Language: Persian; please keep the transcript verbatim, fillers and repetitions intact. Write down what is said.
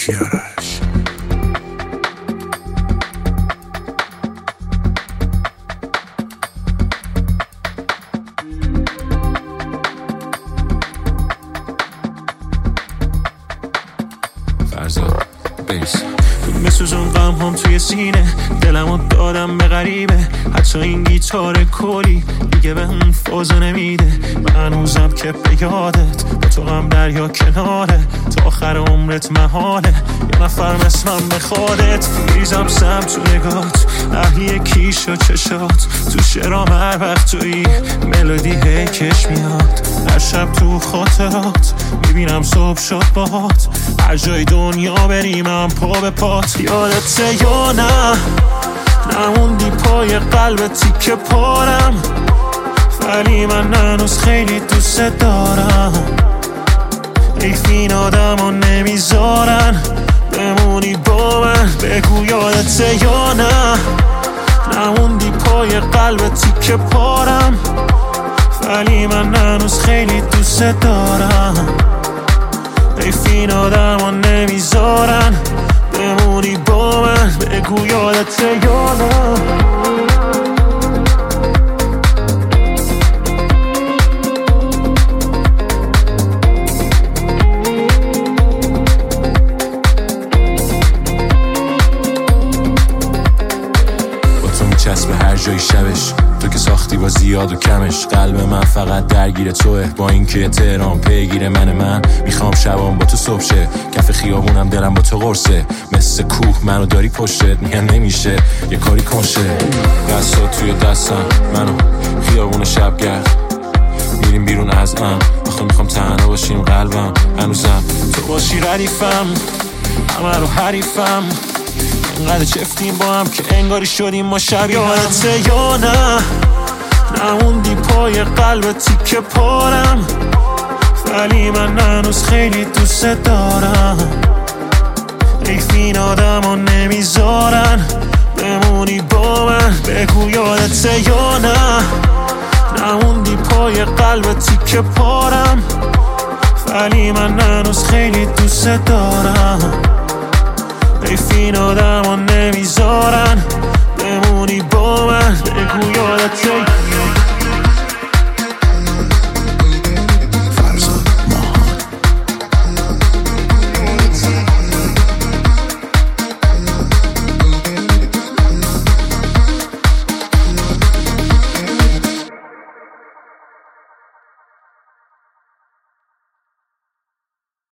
کیارش. فرزاد بیس بسوزون غم هم توی سینه، دلمو دادم به غریبه، حتی این گیتار کلی دیگه به اون فازو نمیده. من هنوزم که به یادت با تو غم دریا کناره، تا آخر عمرت محاله یه نفر مثلم بخوادت. میریزم سم تو نگات، اهلی کیش و چشات، تو شرام هر وقت توی ملودی هیکش میاد. هر شب تو خاطرات میبینم صبح شد باهات، هر جای دنیا بریم هم پا به پات. یادته یا نه نموندی پای قلب تیکه پارم، ولی من هنوز خیلی دوست دارم. حیف این آدم ها نمیذارن بمونی با من. بگو یادته یا نه نموندی پای قلب تیکه پارم، ولی من هنوز خیلی دوست دارم. حیف این آدم ها نمیذارن بمونی با من. بگو یادته یا نه. چسب هر جای شبش، تو که ساختی با زیاد و کمش. قلب من فقط درگیر توه، با اینکه تهران پیگیر من. من میخوام شبام با تو صبح شه، کف خیابونم دلم با تو قرصه. مثل کوه منو داری پشتت، میگن نمیشه یه کاری کنشه. دستا توی دستم منو خیابون شبگرد، میریم بیرون از ام. آخه میخوام تنها باشیم قلبم هنوزم تو باشی ردیفم، همه رو حریفم. انقدر چفتیم با هم که انگاری شدیم ما شبیه هم. یادته یا نه نموندی پای قلب تیکه پارم، ولی من هنوز خیلی دوست دارم. حیف این آدم ها نمیذارن بمونی با من. بگو یادته یا نه نموندی پای قلب تیکه پارم، ولی من هنوز خیلی دوست دارم. حیف این آدم ها نمیذارن